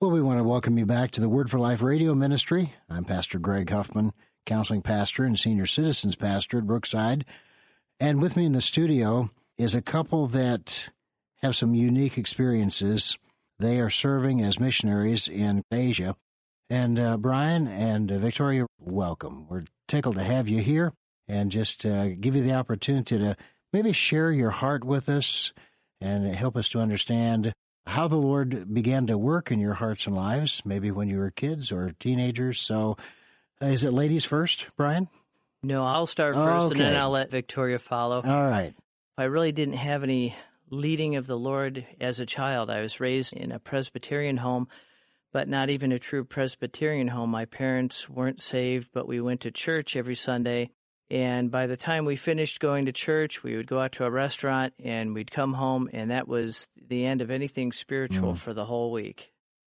Well, we want to welcome you back to the Word for Life radio ministry. I'm Pastor Greg Huffman, counseling pastor and senior citizens pastor at Brookside. And with me in the studio is a couple that have some unique experiences. They are serving as missionaries in Asia. And Brian and Victoria, welcome. We're tickled to have you here and just give you the opportunity to maybe share your heart with us and help us to understand how the Lord began to work in your hearts and lives, maybe when you were kids or teenagers. So is it ladies first, Brian? No, I'll start first, and then I'll let Victoria follow. All right. I really didn't have any leading of the Lord as a child. I was raised in a Presbyterian home, but not even a true Presbyterian home. My parents weren't saved, but we went to church every Sunday. And by the time we finished going to church, we would go out to a restaurant and we'd come home, and that was the end of anything spiritual for the whole week.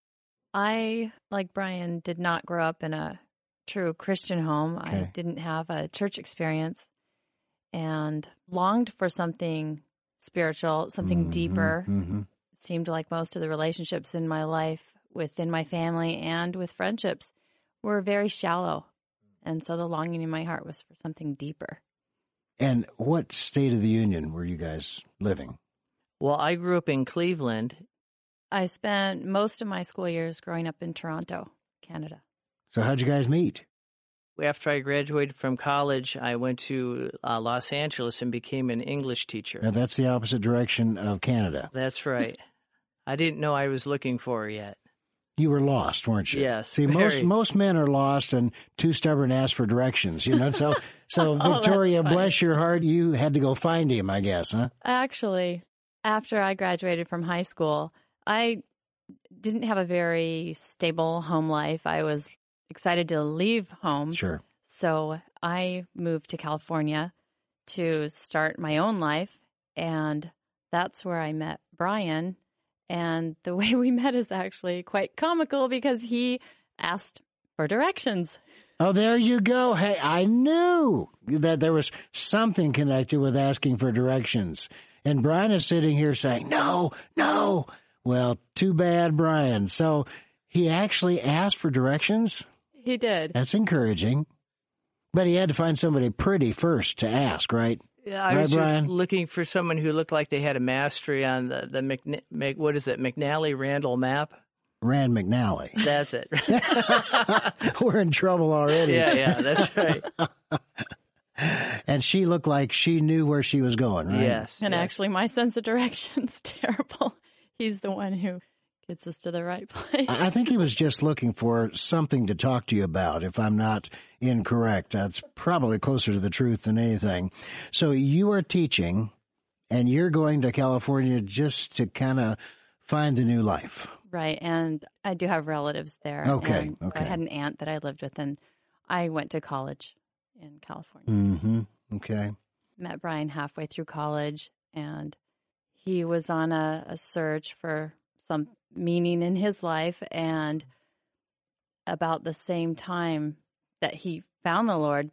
I, like Brian, did not grow up in a true Christian home. Okay. I didn't have a church experience and longed for something spiritual, something deeper. It seemed like most of the relationships in my life within my family and with friendships were very shallow. And so the longing in my heart was for something deeper. And what state of the union were you guys living? Well, I grew up in Cleveland. I spent most of my school years growing up in Toronto, Canada. So how'd you guys meet? After I graduated from college, I went to Los Angeles and became an English teacher. Now, that's the opposite direction of Canada. That's right. I didn't know I was looking for her yet. You were lost, weren't you? Yes. See, very. most men are lost and too stubborn to ask for directions, you know. So Victoria, bless your heart, you had to go find him, I guess, huh? Actually, after I graduated from high school, I didn't have a very stable home life. I was excited to leave home. Sure. So I moved to California to start my own life, and that's where I met Brian. And the way we met is actually quite comical because he asked for directions. Oh, there you go. Hey, I knew that there was something connected with asking for directions. And Brian is sitting here saying, no. Well, too bad, Brian. So he actually asked for directions? He did. That's encouraging. But he had to find somebody pretty first to ask, right? Yeah, I was just looking for someone who looked like they had a mastery on the McNally-Randall map? Rand McNally. That's it. We're in trouble already. Yeah, that's right. And she looked like she knew where she was going, right? Yes. And actually, my sense of direction's terrible. He's the one who gets us to the right place. I think he was just looking for something to talk to you about, if I'm not incorrect. That's probably closer to the truth than anything. So you are teaching, and you're going to California just to kind of find a new life. Right, and I do have relatives there. Okay. I had an aunt that I lived with, and I went to college in California. Mm-hmm. Okay. Met Brian halfway through college, and he was on a search for some meaning in his life, and about the same time that he found the Lord,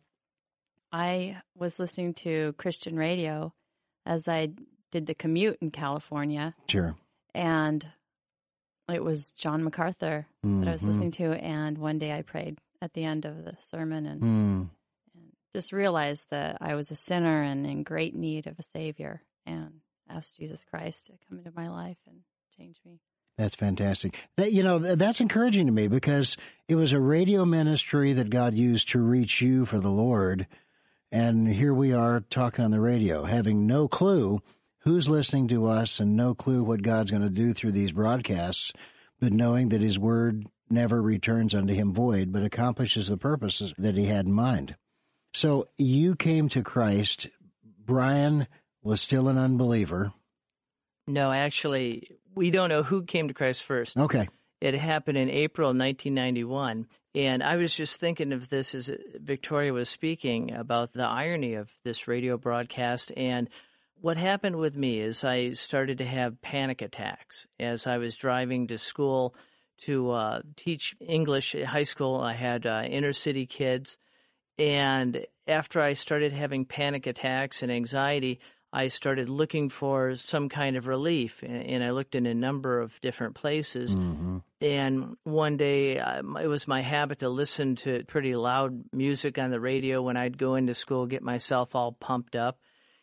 I was listening to Christian radio as I did the commute in California. Sure. And it was John MacArthur that I was listening to, and one day I prayed at the end of the sermon and just realized that I was a sinner and in great need of a Savior, and asked Jesus Christ to come into my life and change me. That's fantastic. That's encouraging to me because it was a radio ministry that God used to reach you for the Lord. And here we are talking on the radio, having no clue who's listening to us and no clue what God's going to do through these broadcasts, but knowing that his word never returns unto him void, but accomplishes the purposes that he had in mind. So you came to Christ. Brian was still an unbeliever. No, actually, we don't know who came to Christ first. Okay. It happened in April 1991. And I was just thinking of this as Victoria was speaking about the irony of this radio broadcast. And what happened with me is I started to have panic attacks as I was driving to school to teach English at high school. I had inner city kids. And after I started having panic attacks and anxiety, I started looking for some kind of relief, and I looked in a number of different places. Mm-hmm. And one day, it was my habit to listen to pretty loud music on the radio when I'd go into school, get myself all pumped up.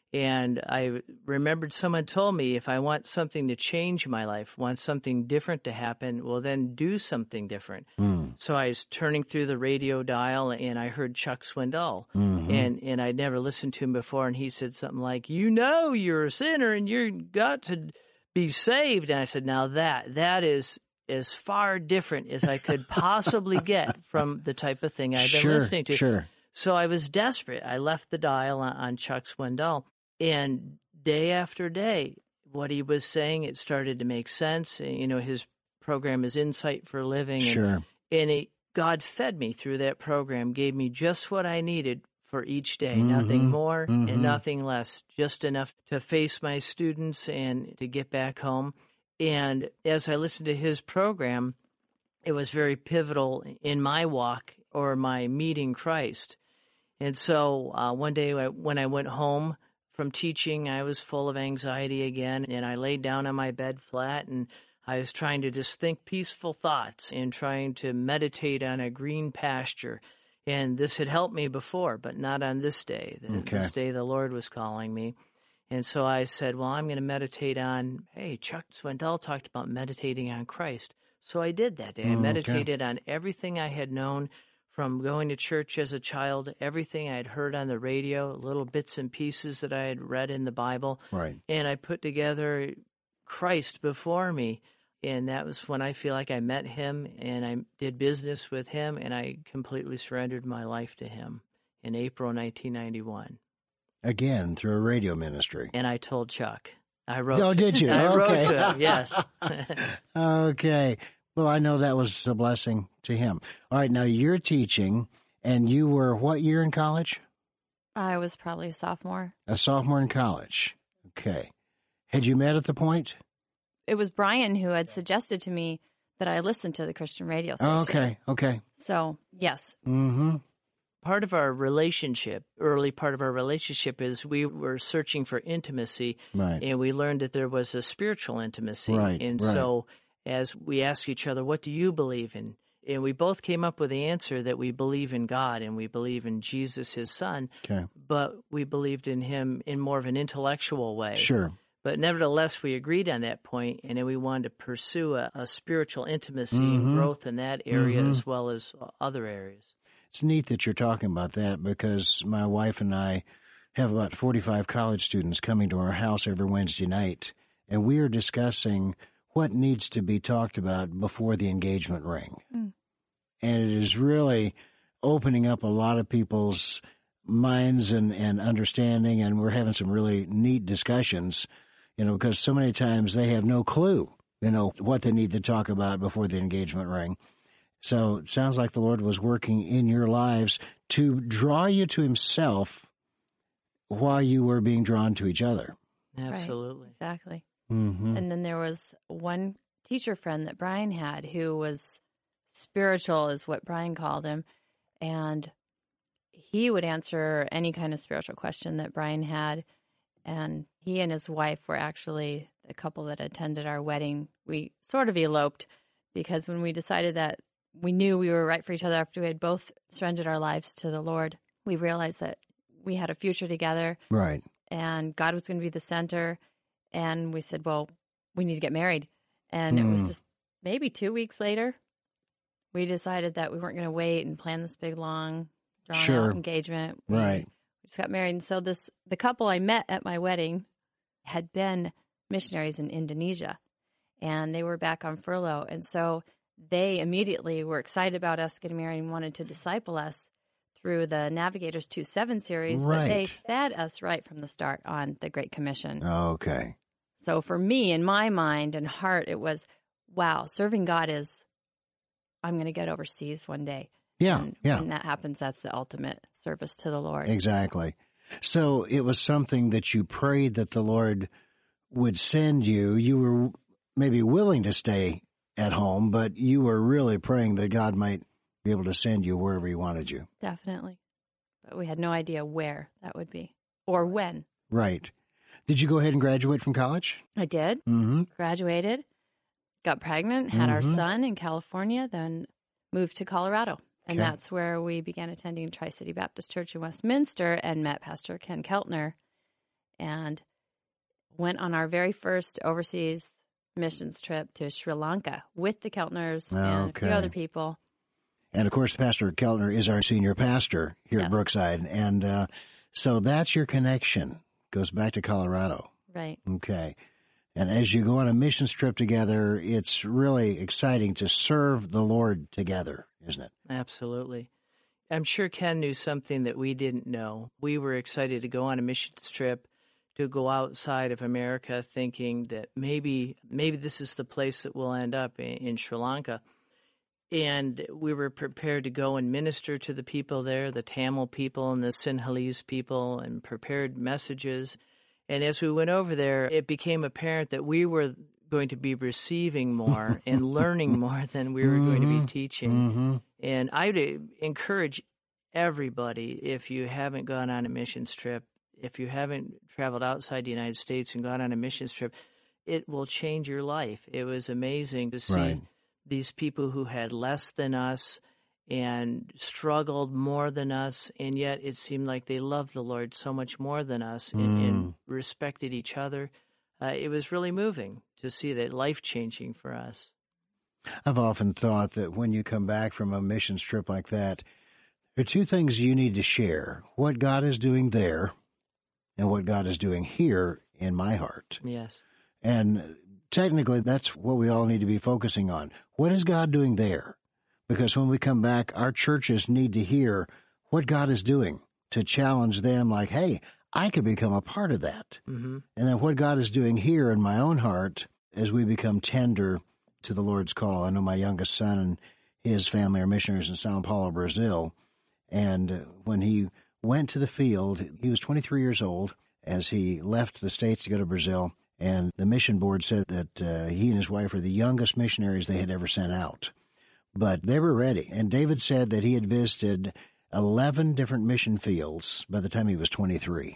And I remembered someone told me, if I want something to change my life, want something different to happen, well, then do something different. So I was turning through the radio dial, and I heard Chuck Swindoll. And I'd never listened to him before, and he said something like, you're a sinner, and you've got to be saved. And I said, now that is as far different as I could possibly get from the type of thing I've been listening to. Sure. So I was desperate. I left the dial on Chuck Swindoll. And day after day, what he was saying, it started to make sense. His program is Insight for Living. Sure. And God fed me through that program, gave me just what I needed for each day, nothing more and nothing less, just enough to face my students and to get back home. And as I listened to his program, it was very pivotal in my walk or my meeting Christ. And so one day when I went home from teaching, I was full of anxiety again, and I laid down on my bed flat, and I was trying to just think peaceful thoughts and trying to meditate on a green pasture. And this had helped me before, but not on this day. This day the Lord was calling me. And so I said, well, I'm going to meditate on, Chuck Swindoll talked about meditating on Christ. So I did that day. I meditated on everything I had known from going to church as a child, everything I had heard on the radio, little bits and pieces that I had read in the Bible. Right. And I put together Christ before me. And that was when I feel like I met him and I did business with him, and I completely surrendered my life to him in April 1991. Again, through a radio ministry. And I told Chuck. I wrote. Oh, did you? I wrote to him, yes. Okay. Well, I know that was a blessing to him. All right, now you're teaching, and you were what year in college? I was probably a sophomore. A sophomore in college. Okay. Had you met at the point? It was Brian who had suggested to me that I listen to the Christian radio station. Okay. So, yes. Mm-hmm. Part of our relationship, early part of our relationship, is we were searching for intimacy, right. And we learned that there was a spiritual intimacy. Right, and right. So as we asked each other, what do you believe in? And we both came up with the answer that we believe in God and we believe in Jesus, his son, but we believed in him in more of an intellectual way. Sure. But nevertheless, we agreed on that point, and then we wanted to pursue a spiritual intimacy and growth in that area as well as other areas. It's neat that you're talking about that, because my wife and I have about 45 college students coming to our house every Wednesday night, and we are discussing what needs to be talked about before the engagement ring. And it is really opening up a lot of people's minds and understanding, and we're having some really neat discussions, because so many times they have no clue, what they need to talk about before the engagement ring. So it sounds like the Lord was working in your lives to draw you to himself while you were being drawn to each other. Absolutely. Right, exactly. Mm-hmm. And then there was one teacher friend that Brian had who was spiritual, is what Brian called him. And he would answer any kind of spiritual question that Brian had. And he and his wife were actually the couple that attended our wedding. We sort of eloped because when we decided that we knew we were right for each other after we had both surrendered our lives to the Lord, we realized that we had a future together. Right. And God was going to be the center. And we said, well, we need to get married. And it was just maybe 2 weeks later, we decided that we weren't going to wait and plan this big, long, drawn-out engagement. Right. We just got married. And so the couple I met at my wedding had been missionaries in Indonesia, and they were back on furlough. And so they immediately were excited about us getting married and wanted to disciple us through the Navigators 2:7 series, Right. but they fed us right from the start on the Great Commission. Okay. So for me, in my mind and heart, it was, wow, serving God is, I'm going to get overseas one day. Yeah, and yeah. when that happens, that's the ultimate service to the Lord. Exactly. So it was something that you prayed that the Lord would send you. You were maybe willing to stay at home, but you were really praying that God might be able to send you wherever he wanted you. Definitely. But we had no idea where that would be or when. Right. Did you go ahead and graduate from college? I did. Mm-hmm. Graduated, got pregnant, had our son in California, then moved to Colorado. And that's where we began attending Tri-City Baptist Church in Westminster and met Pastor Ken Keltner and went on our very first overseas missions trip to Sri Lanka with the Keltners and a few other people. And, of course, Pastor Keltner is our senior pastor here at Brookside. And so that's your connection. Goes back to Colorado. Right. Okay. And as you go on a missions trip together, it's really exciting to serve the Lord together, isn't it? Absolutely. I'm sure Ken knew something that we didn't know. We were excited to go on a missions trip, to go outside of America, thinking that maybe this is the place that we'll end up in Sri Lanka. And we were prepared to go and minister to the people there, the Tamil people and the Sinhalese people, and prepared messages. And as we went over there, it became apparent that we were going to be receiving more and learning more than we were going to be teaching. Mm-hmm. And I would encourage everybody, if you haven't gone on a missions trip, if you haven't traveled outside the United States and gone on a missions trip, it will change your life. It was amazing to see these people who had less than us and struggled more than us, and yet it seemed like they loved the Lord so much more than us and respected each other. It was really moving to see that, life-changing for us. I've often thought that when you come back from a missions trip like that, there are two things you need to share: what God is doing there and what God is doing here in my heart. Yes. And technically, that's what we all need to be focusing on. What is God doing there? Because when we come back, our churches need to hear what God is doing to challenge them like, hey, I could become a part of that. Mm-hmm. And then what God is doing here in my own heart as we become tender to the Lord's call. I know my youngest son and his family are missionaries in Sao Paulo, Brazil. And when he went to the field, he was 23 years old as he left the States to go to Brazil. And the mission board said that he and his wife were the youngest missionaries they had ever sent out. But they were ready. And David said that he had visited 11 different mission fields by the time he was 23.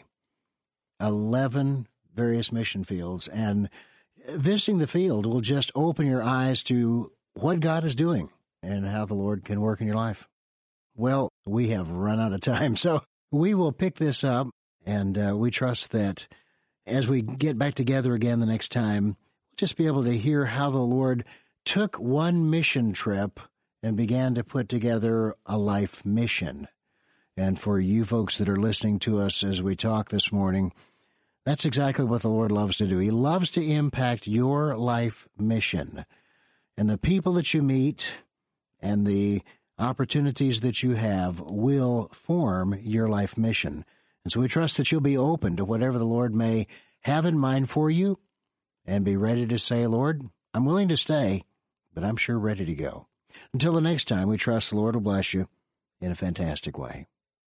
11 various mission fields. And visiting the field will just open your eyes to what God is doing and how the Lord can work in your life. Well, we have run out of time, so we will pick this up, and we trust that as we get back together again the next time, we'll just be able to hear how the Lord took one mission trip and began to put together a life mission. And for you folks that are listening to us as we talk this morning, that's exactly what the Lord loves to do. He loves to impact your life mission. And the people that you meet and the opportunities that you have will form your life mission. And so we trust that you'll be open to whatever the Lord may have in mind for you and be ready to say, Lord, I'm willing to stay, but I'm sure ready to go. Until the next time, we trust the Lord will bless you in a fantastic way.